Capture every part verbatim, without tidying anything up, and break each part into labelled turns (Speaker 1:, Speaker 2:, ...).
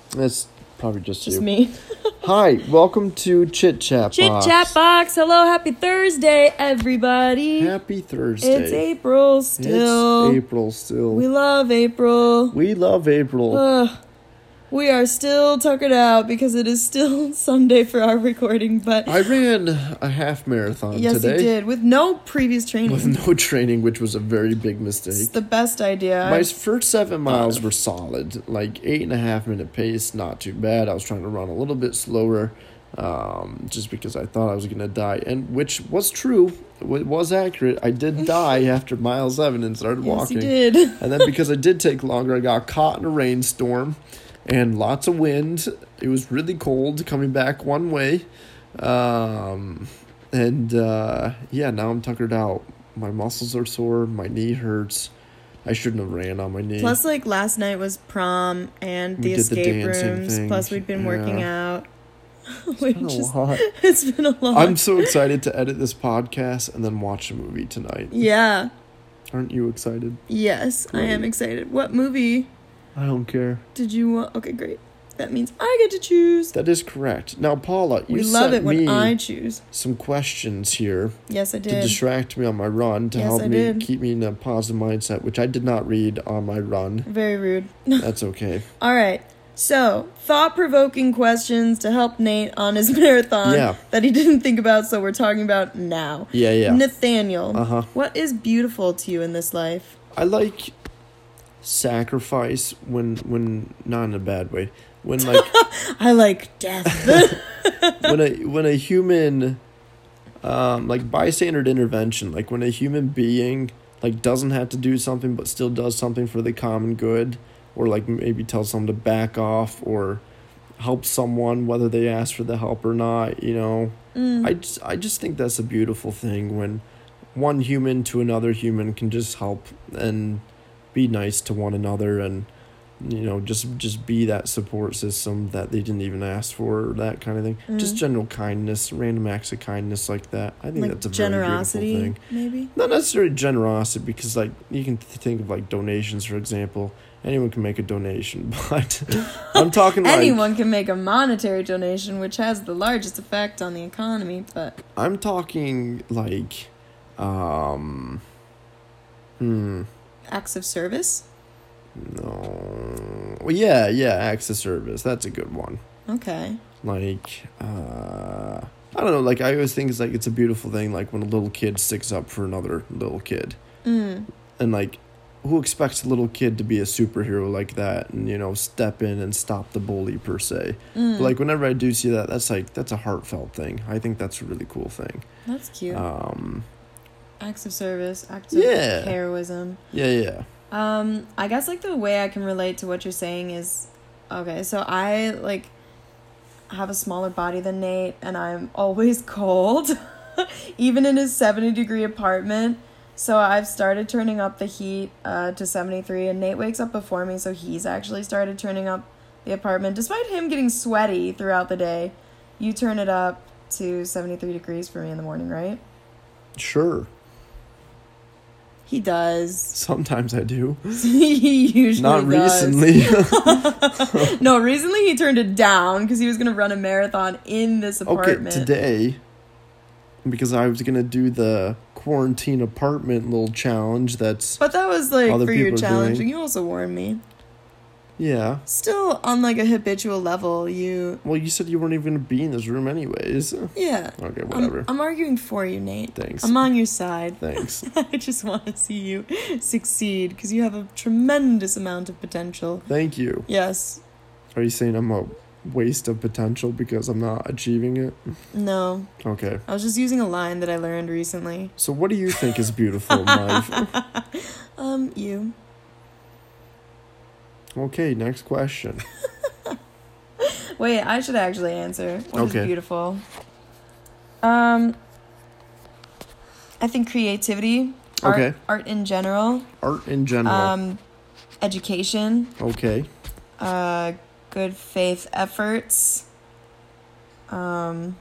Speaker 1: That's probably just,
Speaker 2: Just
Speaker 1: you.
Speaker 2: me.
Speaker 1: Hi, welcome to Chit Chat
Speaker 2: Chit
Speaker 1: Box.
Speaker 2: Chat Box. Hello, happy Thursday, everybody.
Speaker 1: Happy Thursday.
Speaker 2: It's April still.
Speaker 1: It's April still.
Speaker 2: We love April.
Speaker 1: We love April.
Speaker 2: Ugh. We are still tuckered out because it is still Sunday for our recording, but
Speaker 1: I ran a half marathon
Speaker 2: yes,
Speaker 1: today.
Speaker 2: you did, with no previous training.
Speaker 1: With no training, which was a very big
Speaker 2: It's
Speaker 1: mistake.
Speaker 2: the best idea.
Speaker 1: My first seven miles were solid, like eight and a half minute pace, not too bad. I was trying to run a little bit slower, um, just because I thought I was gonna die, and which was true. It was accurate. I did die after mile seven and started
Speaker 2: yes,
Speaker 1: walking.
Speaker 2: you did.
Speaker 1: And then because I did take longer, I got caught in a rainstorm and lots of wind. It was really cold coming back one way. Um, and uh, yeah, now I'm tuckered out. My muscles are sore. My knee hurts. I shouldn't have ran on my knee.
Speaker 2: Plus, like, last night was prom and the
Speaker 1: We did the
Speaker 2: escape
Speaker 1: dancing
Speaker 2: rooms.
Speaker 1: thing.
Speaker 2: Plus, we'd been working
Speaker 1: Yeah.
Speaker 2: out.
Speaker 1: It's
Speaker 2: Which
Speaker 1: been a
Speaker 2: is-
Speaker 1: lot.
Speaker 2: It's been a lot.
Speaker 1: I'm so excited to edit this podcast and then watch a movie tonight.
Speaker 2: Yeah.
Speaker 1: Aren't you excited?
Speaker 2: Yes, I am
Speaker 1: Great.
Speaker 2: excited. What movie
Speaker 1: I don't care.
Speaker 2: did you want? Okay, great. That means I get to choose.
Speaker 1: That is correct. Now, Paula, you
Speaker 2: We love
Speaker 1: sent
Speaker 2: it when
Speaker 1: me
Speaker 2: I choose.
Speaker 1: some questions here
Speaker 2: Yes, I
Speaker 1: to
Speaker 2: did.
Speaker 1: distract me on my run, to
Speaker 2: Yes,
Speaker 1: help
Speaker 2: I
Speaker 1: me
Speaker 2: did.
Speaker 1: keep me in a positive mindset, which I did not read on my run.
Speaker 2: Very rude.
Speaker 1: That's okay.
Speaker 2: All right. So, thought-provoking questions to help Nate on his marathon
Speaker 1: Yeah.
Speaker 2: that he didn't think about, so we're talking about now.
Speaker 1: Yeah, yeah.
Speaker 2: Nathaniel,
Speaker 1: Uh-huh.
Speaker 2: what is beautiful to you in this life?
Speaker 1: I like sacrifice when, when, not in a bad way, when like,
Speaker 2: I like death.
Speaker 1: when a, when a human, um, like bystander intervention, like when a human being, like doesn't have to do something but still does something for the common good, or like maybe tell someone to back off or help someone whether they ask for the help or not, you know.
Speaker 2: Mm.
Speaker 1: I just, I just think that's a beautiful thing when one human to another human can just help and be nice to one another, and you know, just just be that support system that they didn't even ask for, or that kind of thing.
Speaker 2: Mm.
Speaker 1: Just general kindness, random acts of kindness like that. I think
Speaker 2: Like
Speaker 1: that's a
Speaker 2: generosity,
Speaker 1: very beautiful thing.
Speaker 2: maybe?
Speaker 1: Not necessarily generosity, because like you can th- think of like donations, for example. Anyone can make a donation, but I'm talking like
Speaker 2: Anyone can make a monetary donation, which has the largest effect on the economy, but
Speaker 1: I'm talking like, um, hmm,
Speaker 2: acts of service?
Speaker 1: no, well, yeah, yeah, acts of service. That's a good one.
Speaker 2: Okay.
Speaker 1: Like, uh, I don't know. Like I always think it's like it's a beautiful thing. Like when a little kid sticks up for another little kid,
Speaker 2: Mm.
Speaker 1: and like, who expects a little kid to be a superhero like that and, you know, step in and stop the bully per se.
Speaker 2: Mm.
Speaker 1: But like whenever I do see that, that's like that's a heartfelt thing. I think that's a really cool thing.
Speaker 2: That's cute.
Speaker 1: Um,
Speaker 2: acts of service, acts of
Speaker 1: Yeah.
Speaker 2: heroism.
Speaker 1: yeah, yeah.
Speaker 2: Um, I guess, like, the way I can relate to what you're saying is, okay, so I, like, have a smaller body than Nate, and I'm always cold, even in his seventy-degree apartment. So I've started turning up the heat uh, to seventy-three, and Nate wakes up before me, so he's actually started turning up the apartment. Despite him getting sweaty throughout the day, you turn it up to seventy-three degrees for me in the morning, right?
Speaker 1: Sure.
Speaker 2: He does.
Speaker 1: Sometimes I do.
Speaker 2: He usually
Speaker 1: Not
Speaker 2: does.
Speaker 1: recently.
Speaker 2: No, recently he turned it down because he was going to run a marathon in this
Speaker 1: Okay,
Speaker 2: apartment.
Speaker 1: today, because I was gonna do the quarantine apartment little challenge. That's
Speaker 2: But that was, like,
Speaker 1: Other
Speaker 2: for your
Speaker 1: people are
Speaker 2: challenge.
Speaker 1: doing.
Speaker 2: You also warned me.
Speaker 1: yeah.
Speaker 2: Still, on, like, a habitual level, you...
Speaker 1: Well, you said you weren't even gonna be in this room anyways.
Speaker 2: Yeah.
Speaker 1: Okay,
Speaker 2: I'm,
Speaker 1: whatever.
Speaker 2: I'm arguing for you, Nate.
Speaker 1: Thanks.
Speaker 2: I'm on your side.
Speaker 1: Thanks.
Speaker 2: I just want to see you succeed because you have a tremendous amount of potential.
Speaker 1: Thank you.
Speaker 2: Yes.
Speaker 1: Are you saying I'm a waste of potential because I'm not achieving it?
Speaker 2: No.
Speaker 1: Okay.
Speaker 2: I was just using a line that I learned recently.
Speaker 1: So what do you think is beautiful in life?
Speaker 2: Um, you.
Speaker 1: Okay, next question.
Speaker 2: Wait, I should actually answer. What is
Speaker 1: Okay.
Speaker 2: beautiful? Um, I think creativity. Art,
Speaker 1: Okay.
Speaker 2: Art in general.
Speaker 1: Art in general.
Speaker 2: Um, education.
Speaker 1: Okay.
Speaker 2: Uh, good faith efforts. Um,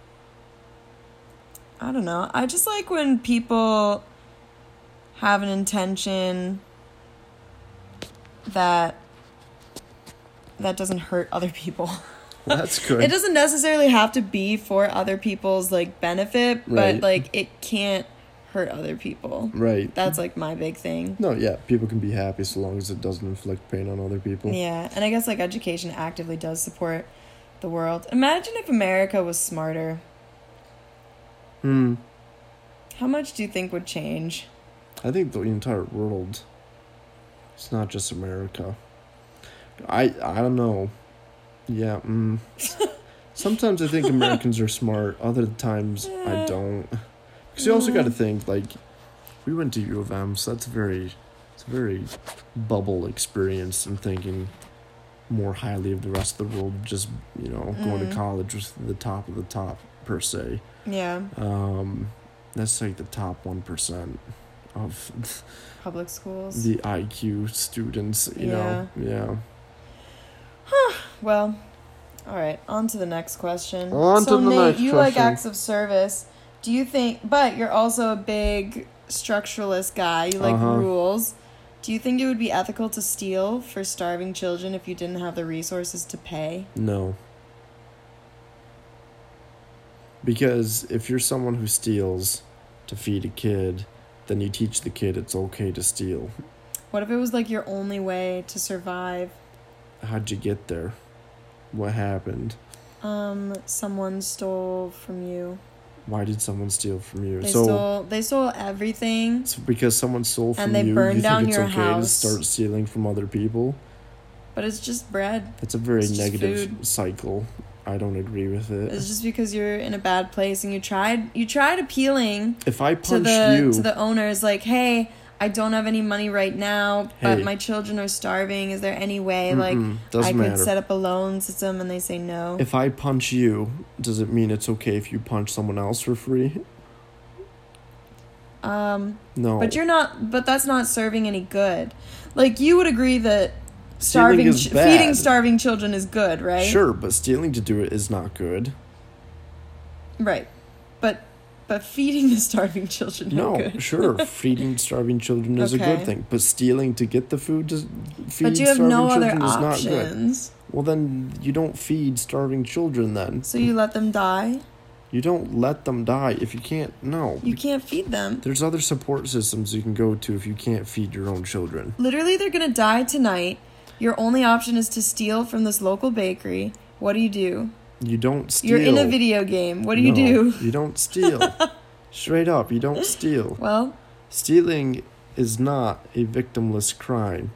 Speaker 2: I don't know. I just like when people have an intention that that doesn't hurt other people.
Speaker 1: Well, that's good.
Speaker 2: It doesn't necessarily have to be for other people's like benefit,
Speaker 1: Right.
Speaker 2: but like it can't hurt other people.
Speaker 1: Right.
Speaker 2: That's like my big thing.
Speaker 1: No, yeah, people can be happy so long as it doesn't inflict pain on other people.
Speaker 2: Yeah, and I guess like education actively does support the world. Imagine if America was smarter.
Speaker 1: Hmm.
Speaker 2: How much do you think would change?
Speaker 1: I think the entire world. It's not just America. I I don't know. Yeah. Mm. Sometimes I think Americans are smart. Other times I don't. Because you also got to think like, we went to U of M, so that's a very, it's a very bubble experience and thinking more highly of the rest of the world. Just you know, going
Speaker 2: Mm.
Speaker 1: to college was the top of the top per se.
Speaker 2: Yeah,
Speaker 1: Um, that's like the top one percent of
Speaker 2: public schools.
Speaker 1: the I Q students. You know, yeah.
Speaker 2: Well, all right, on to the next question.
Speaker 1: On
Speaker 2: so
Speaker 1: to the
Speaker 2: Nate,
Speaker 1: next
Speaker 2: you like
Speaker 1: question.
Speaker 2: acts of service. Do you think, but you're also a big structuralist guy. You like
Speaker 1: Uh-huh.
Speaker 2: rules. Do you think it would be ethical to steal for starving children if you didn't have the resources to pay?
Speaker 1: No. Because if you're someone who steals to feed a kid, then you teach the kid it's okay to steal.
Speaker 2: What if it was like your only way to survive?
Speaker 1: How'd you get there? What happened?
Speaker 2: Um, someone stole from you.
Speaker 1: Why did someone steal from you?
Speaker 2: They
Speaker 1: so,
Speaker 2: stole. They stole everything.
Speaker 1: so because someone stole from
Speaker 2: And they
Speaker 1: you,
Speaker 2: burned
Speaker 1: you
Speaker 2: down
Speaker 1: think it's
Speaker 2: your
Speaker 1: okay
Speaker 2: house.
Speaker 1: to start stealing from other people?
Speaker 2: But it's just bread.
Speaker 1: That's a very
Speaker 2: It's just
Speaker 1: negative
Speaker 2: food.
Speaker 1: cycle. I don't agree with it.
Speaker 2: It's just because you're in a bad place and you tried. You tried appealing
Speaker 1: If I
Speaker 2: to
Speaker 1: punched
Speaker 2: the
Speaker 1: you,
Speaker 2: to the owners, like, hey, I don't have any money right now, but
Speaker 1: Hey.
Speaker 2: my children are starving. Is there any way, like,
Speaker 1: mm-mm,
Speaker 2: I
Speaker 1: doesn't
Speaker 2: could
Speaker 1: matter.
Speaker 2: set up a loan system? And they say no.
Speaker 1: If I punch you, does it mean it's okay if you punch someone else for free?
Speaker 2: Um,
Speaker 1: No.
Speaker 2: but you're not. But that's not serving any good. Like, you would agree that
Speaker 1: Stealing
Speaker 2: starving,
Speaker 1: is
Speaker 2: ch-
Speaker 1: bad.
Speaker 2: feeding starving children is good, right?
Speaker 1: Sure, but stealing to do it is not good.
Speaker 2: Right. But but feeding the starving children
Speaker 1: No,
Speaker 2: are good.
Speaker 1: sure, feeding starving children is a
Speaker 2: Okay.
Speaker 1: good thing, but stealing to get the food to feed
Speaker 2: But you have
Speaker 1: starving
Speaker 2: no other
Speaker 1: children is not good.
Speaker 2: options.
Speaker 1: Well, then you don't feed starving children. Then
Speaker 2: So you let them die?
Speaker 1: you don't let them die if you can't. No,
Speaker 2: You can't feed them.
Speaker 1: there's other support systems you can go to if you can't feed your own children.
Speaker 2: Literally, they're gonna die tonight. Your only option is to steal from this local bakery. What do you do?
Speaker 1: You don't steal.
Speaker 2: You're in a video game. What do you
Speaker 1: No,
Speaker 2: do?
Speaker 1: You don't steal. Straight up, you don't steal.
Speaker 2: Well,
Speaker 1: Stealing is not a victimless crime.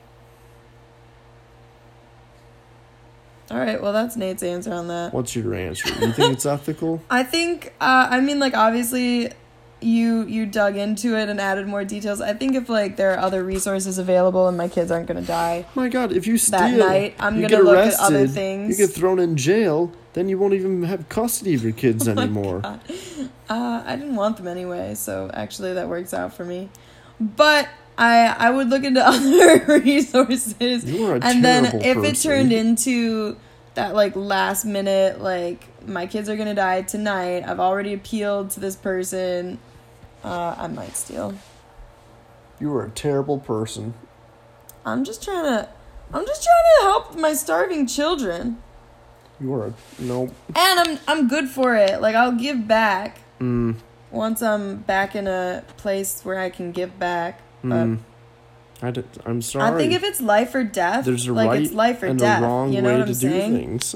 Speaker 2: all right. Well, that's Nate's answer on that.
Speaker 1: What's your answer? You think it's ethical?
Speaker 2: I think. Uh, I mean, like, obviously, you you dug into it and added more details. I think if like there are other resources available and my kids aren't gonna die
Speaker 1: My God, if you steal,
Speaker 2: that night, I'm
Speaker 1: you
Speaker 2: gonna
Speaker 1: get
Speaker 2: look
Speaker 1: arrested,
Speaker 2: at other things.
Speaker 1: you get thrown in jail, then you won't even have custody of your kids
Speaker 2: Oh my
Speaker 1: anymore.
Speaker 2: God. Uh, I didn't want them anyway, so actually that works out for me. But I I would look into other resources,
Speaker 1: You are a
Speaker 2: and then
Speaker 1: terrible
Speaker 2: if it
Speaker 1: person.
Speaker 2: turned into that like last minute, like my kids are gonna die tonight, I've already appealed to this person, uh, I might steal.
Speaker 1: You are a terrible person.
Speaker 2: I'm just trying to, I'm just trying to help my starving children,
Speaker 1: You are a no.
Speaker 2: and I'm I'm good for it. Like I'll give back.
Speaker 1: Mm,
Speaker 2: Once I'm back in a place where I can give back. But
Speaker 1: mm. I did, I'm sorry.
Speaker 2: I think if it's life or death,
Speaker 1: There's a
Speaker 2: like
Speaker 1: right
Speaker 2: it's life or
Speaker 1: and
Speaker 2: death.
Speaker 1: a wrong
Speaker 2: You know
Speaker 1: way
Speaker 2: what
Speaker 1: to
Speaker 2: I'm
Speaker 1: do
Speaker 2: saying?
Speaker 1: things.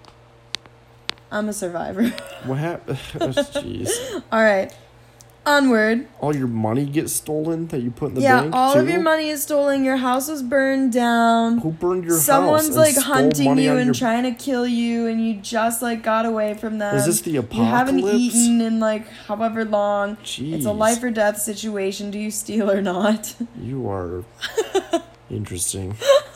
Speaker 2: I'm a survivor.
Speaker 1: What happened? Jeez.
Speaker 2: All right. Onward.
Speaker 1: All your money gets stolen that you put in the
Speaker 2: Yeah,
Speaker 1: bank
Speaker 2: all
Speaker 1: too?
Speaker 2: of your money is stolen. Your house was burned down.
Speaker 1: Who burned your house?
Speaker 2: Someone's
Speaker 1: and
Speaker 2: like
Speaker 1: stole
Speaker 2: hunting
Speaker 1: money
Speaker 2: you
Speaker 1: on
Speaker 2: and
Speaker 1: your...
Speaker 2: trying to kill you, and you just like got away from them.
Speaker 1: Is this the
Speaker 2: You haven't
Speaker 1: apocalypse?
Speaker 2: eaten in like however long.
Speaker 1: Jeez.
Speaker 2: It's a life or death situation. Do you steal or not?
Speaker 1: You are interesting.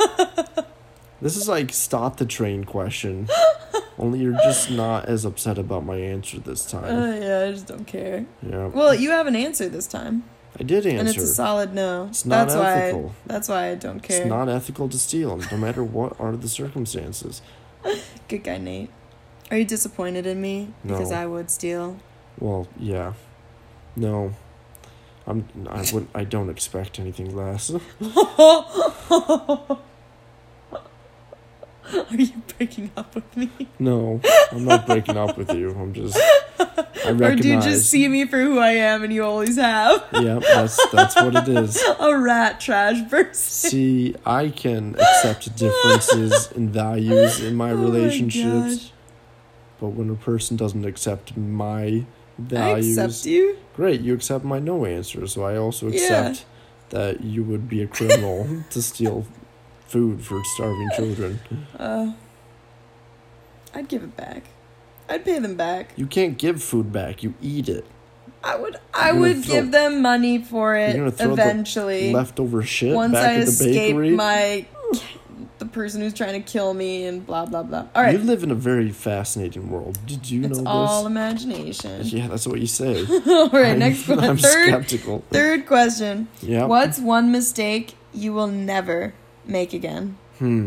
Speaker 1: This is like stop the train question. Only you're just not as upset about my answer this time.
Speaker 2: Uh, yeah, I just don't care.
Speaker 1: Yeah.
Speaker 2: Well, you have an answer this time,
Speaker 1: I did answer.
Speaker 2: and it's a solid no.
Speaker 1: It's not
Speaker 2: that's
Speaker 1: ethical.
Speaker 2: why. That's why I don't care.
Speaker 1: It's not ethical to steal, no matter what are the circumstances.
Speaker 2: Good guy, Nate. Are you disappointed in me because
Speaker 1: No.
Speaker 2: I would steal?
Speaker 1: Well, yeah. No. I'm I would I don't expect anything less.
Speaker 2: Are you breaking up with me?
Speaker 1: No, I'm not breaking up with you. I'm just. I recognize.
Speaker 2: Or do you just see me for who I am and you always have?
Speaker 1: Yeah, that's that's what it is.
Speaker 2: A rat trash person.
Speaker 1: See, I can accept differences in values in my
Speaker 2: Oh my
Speaker 1: relationships,
Speaker 2: gosh.
Speaker 1: but when a person doesn't accept my values,
Speaker 2: I accept you.
Speaker 1: great, you accept my no answer. So I also
Speaker 2: Yeah.
Speaker 1: accept that you would be a criminal to steal food for starving children.
Speaker 2: Uh, I'd give it back. I'd pay them back.
Speaker 1: You can't give food back. You eat it.
Speaker 2: I would. I
Speaker 1: You're gonna
Speaker 2: would
Speaker 1: throw-
Speaker 2: give them money for
Speaker 1: You're
Speaker 2: it
Speaker 1: gonna throw the
Speaker 2: eventually.
Speaker 1: Leftover shit
Speaker 2: Once
Speaker 1: back
Speaker 2: I
Speaker 1: at the
Speaker 2: escape
Speaker 1: bakery.
Speaker 2: my the person who's trying to kill me and blah blah blah. All right,
Speaker 1: You live in a very fascinating world. Did you
Speaker 2: it's
Speaker 1: know
Speaker 2: all
Speaker 1: this?
Speaker 2: imagination.
Speaker 1: Yeah, that's what you say.
Speaker 2: All right,
Speaker 1: I'm,
Speaker 2: next one.
Speaker 1: I'm
Speaker 2: Third,
Speaker 1: skeptical.
Speaker 2: third question.
Speaker 1: Yeah.
Speaker 2: What's one mistake you will never make again?
Speaker 1: Hmm.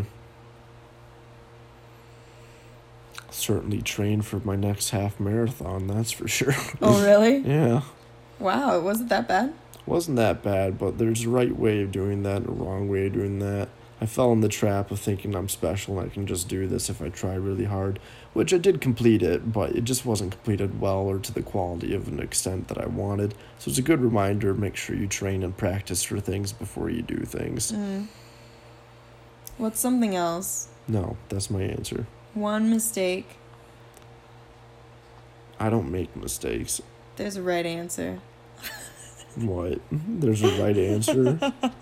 Speaker 1: Certainly train for my next half marathon, that's for sure.
Speaker 2: Oh, really?
Speaker 1: Yeah.
Speaker 2: Wow, it wasn't that bad.
Speaker 1: Wasn't that bad, but there's a right way of doing that and a wrong way of doing that. I fell in the trap of thinking I'm special and I can just do this if I try really hard, which I did complete it, but it just wasn't completed well or to the quality of an extent that I wanted. So it's a good reminder, make sure you train and practice for things before you do things.
Speaker 2: Mm. What's something else?
Speaker 1: No, that's my answer.
Speaker 2: One mistake.
Speaker 1: I don't make mistakes.
Speaker 2: There's a right answer.
Speaker 1: What? There's a right answer?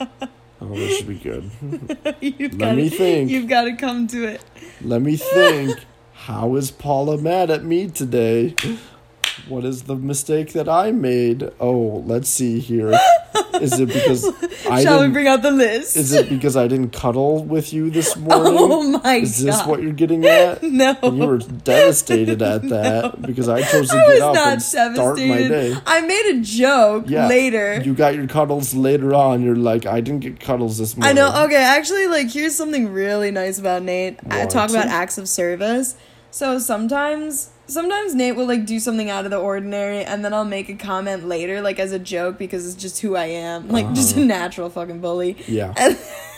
Speaker 1: Oh, this should be good.
Speaker 2: You've
Speaker 1: Let
Speaker 2: gotta,
Speaker 1: me think.
Speaker 2: You've got to come to it.
Speaker 1: Let me think. How is Paula mad at me today? What is the mistake that I made? Oh, let's see here. Is it because I
Speaker 2: Shall we
Speaker 1: didn't,
Speaker 2: bring out the list?
Speaker 1: is it because I didn't cuddle with you this morning?
Speaker 2: Oh my god.
Speaker 1: Is this what you're getting at?
Speaker 2: No.
Speaker 1: And you were devastated at that
Speaker 2: No.
Speaker 1: because I chose to
Speaker 2: I
Speaker 1: get
Speaker 2: was
Speaker 1: up
Speaker 2: not
Speaker 1: and start my
Speaker 2: devastated.
Speaker 1: day.
Speaker 2: I made a joke
Speaker 1: Yeah,
Speaker 2: later.
Speaker 1: You got your cuddles later on. You're like, I didn't get cuddles this morning.
Speaker 2: I know. Okay, actually, like, here's something really nice about Nate. I
Speaker 1: What?
Speaker 2: talk about acts of service. So sometimes, sometimes Nate will like do something out of the ordinary, and then I'll make a comment later, like as a joke, because it's just who I am, like
Speaker 1: Uh-huh.
Speaker 2: just a natural fucking bully.
Speaker 1: Yeah.
Speaker 2: And,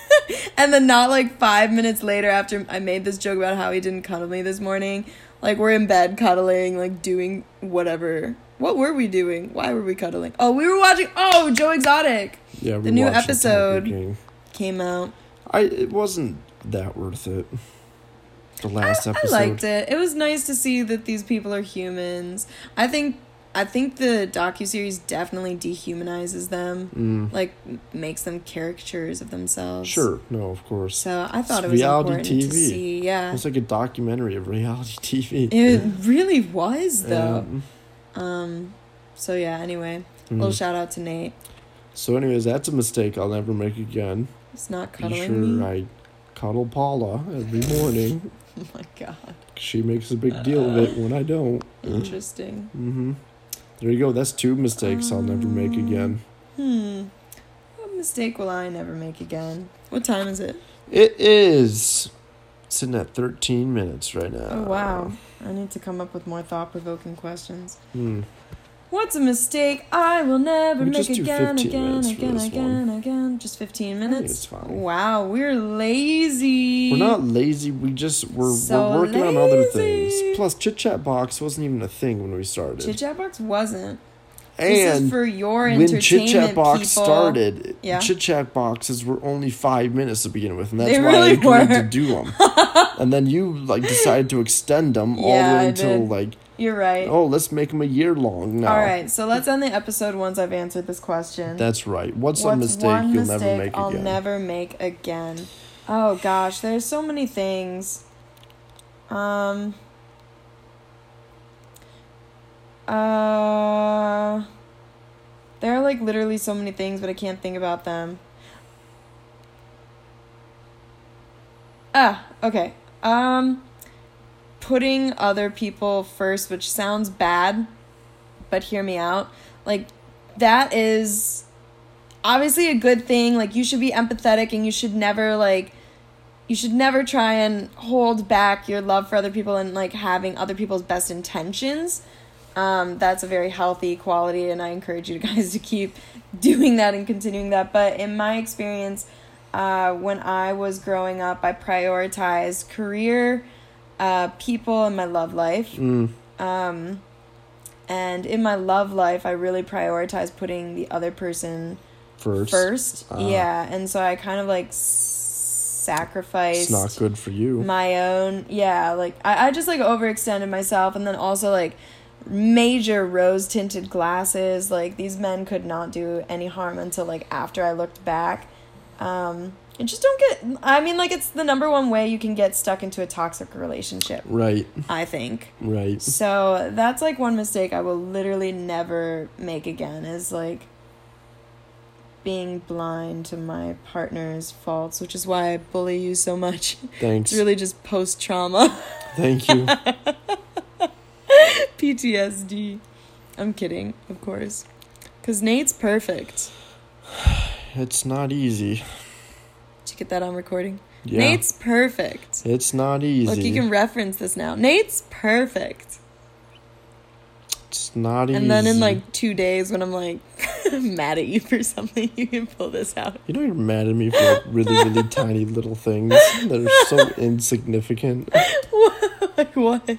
Speaker 2: and then not like five minutes later, after I made this joke about how he didn't cuddle me this morning, like we're in bed cuddling, like doing whatever. What were we doing? Why were we cuddling? Oh, we were watching. Oh, Joe Exotic
Speaker 1: Yeah.
Speaker 2: The
Speaker 1: we
Speaker 2: new
Speaker 1: watched
Speaker 2: episode.
Speaker 1: Tiger King.
Speaker 2: came out.
Speaker 1: I it wasn't that worth it. The last
Speaker 2: I,
Speaker 1: episode.
Speaker 2: I liked it. It was nice to see that these people are humans. I think I think the docuseries definitely dehumanizes them.
Speaker 1: Mm.
Speaker 2: Like m- makes them caricatures of themselves.
Speaker 1: Sure, no, of course.
Speaker 2: So I thought
Speaker 1: It's
Speaker 2: it was
Speaker 1: reality
Speaker 2: important
Speaker 1: T V.
Speaker 2: to see. Yeah.
Speaker 1: It's like a documentary of reality T V.
Speaker 2: It really was though.
Speaker 1: Um,
Speaker 2: Um so yeah, anyway.
Speaker 1: mm.
Speaker 2: Little shout out to Nate.
Speaker 1: So anyways, that's a mistake I'll never make again.
Speaker 2: It's not
Speaker 1: Be
Speaker 2: cuddling
Speaker 1: sure
Speaker 2: me.
Speaker 1: I cuddle Paula every morning.
Speaker 2: Oh my god.
Speaker 1: She makes a big deal of it when I don't.
Speaker 2: Interesting.
Speaker 1: Mm-hmm. There you go. That's two mistakes I'll never make again.
Speaker 2: Hmm. What mistake will I never make again? What time is it?
Speaker 1: It is sitting at thirteen minutes right now.
Speaker 2: Oh wow. I need to come up with more thought-provoking questions.
Speaker 1: Hmm.
Speaker 2: What's a mistake I will never
Speaker 1: We
Speaker 2: make
Speaker 1: just do
Speaker 2: again,
Speaker 1: fifteen
Speaker 2: again,
Speaker 1: minutes for
Speaker 2: again,
Speaker 1: this
Speaker 2: again, again? Just fifteen
Speaker 1: think
Speaker 2: minutes?
Speaker 1: it's fine.
Speaker 2: Wow, we're lazy.
Speaker 1: We're not lazy. We just we're
Speaker 2: So
Speaker 1: we're working on other
Speaker 2: lazy.
Speaker 1: things. Plus, Chit Chat Box wasn't even a thing when we started.
Speaker 2: Chit Chat Box wasn't. This
Speaker 1: and
Speaker 2: is for your
Speaker 1: when
Speaker 2: entertainment,
Speaker 1: Chit Chat Box
Speaker 2: people.
Speaker 1: started,
Speaker 2: Yeah.
Speaker 1: Chit Chat Boxes were only five minutes to begin with, and that's
Speaker 2: They
Speaker 1: why
Speaker 2: really
Speaker 1: I agreed
Speaker 2: were.
Speaker 1: to do them. And then you like decided to extend them all
Speaker 2: Yeah,
Speaker 1: the way
Speaker 2: I
Speaker 1: until
Speaker 2: did.
Speaker 1: like,
Speaker 2: You're right.
Speaker 1: oh, let's make them a year long now.
Speaker 2: All right, so let's end the episode once I've answered this question.
Speaker 1: That's right. What's, a
Speaker 2: What's
Speaker 1: mistake
Speaker 2: one
Speaker 1: you'll
Speaker 2: mistake
Speaker 1: never make
Speaker 2: I'll
Speaker 1: again?
Speaker 2: never make again? Oh gosh, there's so many things. Um. Uh. There are like literally so many things, but I can't think about them. Ah, okay. Um, putting other people first, which sounds bad, but hear me out. Like, that is obviously a good thing. Like, you should be empathetic and you should never, like, you should never try and hold back your love for other people and, like, having other people's best intentions. Um, that's a very healthy quality, and I encourage you guys to keep doing that and continuing that. But in my experience, uh, when I was growing up, I prioritized career, uh, people, and my love life.
Speaker 1: Mm.
Speaker 2: Um, and in my love life, I really prioritized putting the other person
Speaker 1: First.
Speaker 2: first.
Speaker 1: Uh,
Speaker 2: Yeah, and so I kind of like sacrificed.
Speaker 1: It's not good for you.
Speaker 2: My own, yeah, like I, I just like overextended myself, and then also like major rose tinted glasses. Like these men could not do any harm until like after I looked back. Um, and just don't get. I mean, like it's the number one way you can get stuck into a toxic relationship.
Speaker 1: Right.
Speaker 2: I think.
Speaker 1: Right.
Speaker 2: So that's like one mistake I will literally never make again. Is like being blind to my partner's faults, which is why I bully you so much.
Speaker 1: Thanks.
Speaker 2: It's really just post-trauma.
Speaker 1: Thank you.
Speaker 2: P T S D. I'm kidding, of course. Because Nate's perfect.
Speaker 1: It's not easy.
Speaker 2: Did you get that on recording?
Speaker 1: Yeah.
Speaker 2: Nate's perfect.
Speaker 1: It's not easy.
Speaker 2: Look, you can reference this now. Nate's perfect.
Speaker 1: It's not easy.
Speaker 2: And then in like two days when I'm like mad at you for something, you can pull this out.
Speaker 1: You know you're mad at me for like really, really tiny little things that are so insignificant.
Speaker 2: Like what?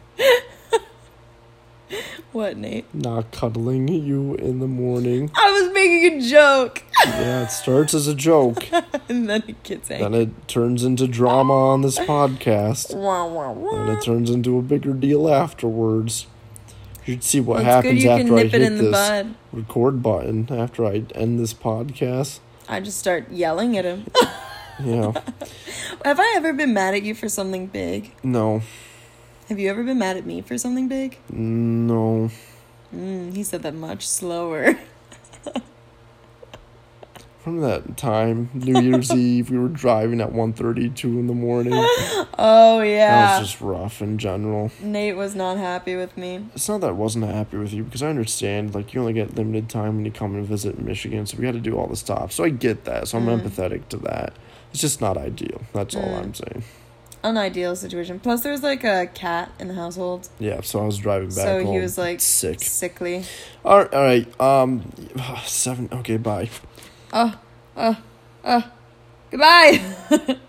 Speaker 2: What, Nate?
Speaker 1: Not cuddling you in the morning.
Speaker 2: I was making a joke.
Speaker 1: Yeah, it starts as a joke.
Speaker 2: And then it gets angry.
Speaker 1: Then it turns into drama on this podcast.
Speaker 2: Wah, wah, wah.
Speaker 1: And it turns into a bigger deal afterwards. You should see what
Speaker 2: Well, it's
Speaker 1: happens
Speaker 2: good you
Speaker 1: after
Speaker 2: can
Speaker 1: I
Speaker 2: nip
Speaker 1: hit
Speaker 2: it in the
Speaker 1: this
Speaker 2: bud.
Speaker 1: record button, after I end this podcast.
Speaker 2: I just start yelling at him.
Speaker 1: Yeah.
Speaker 2: Have I ever been mad at you for something big?
Speaker 1: No.
Speaker 2: Have you ever been mad at me for something big?
Speaker 1: No.
Speaker 2: Mm, he said that much slower.
Speaker 1: From that time, New Year's Eve, we were driving at one thirty-two in the morning.
Speaker 2: Oh, yeah.
Speaker 1: That was just rough in general.
Speaker 2: Nate was not happy with me.
Speaker 1: It's not that I wasn't happy with you, because I understand, like, you only get limited time when you come and visit Michigan, so we had to do all the stops. So I get that, so I'm
Speaker 2: Mm.
Speaker 1: empathetic to that. It's just not ideal. That's all
Speaker 2: Mm.
Speaker 1: I'm saying.
Speaker 2: Unideal situation. Plus, there was like a cat in the household.
Speaker 1: Yeah, so I was driving back
Speaker 2: So
Speaker 1: home.
Speaker 2: he was like
Speaker 1: sick.
Speaker 2: sickly.
Speaker 1: All right, all right. Um, seven. Okay, bye.
Speaker 2: Oh, oh, oh. Goodbye.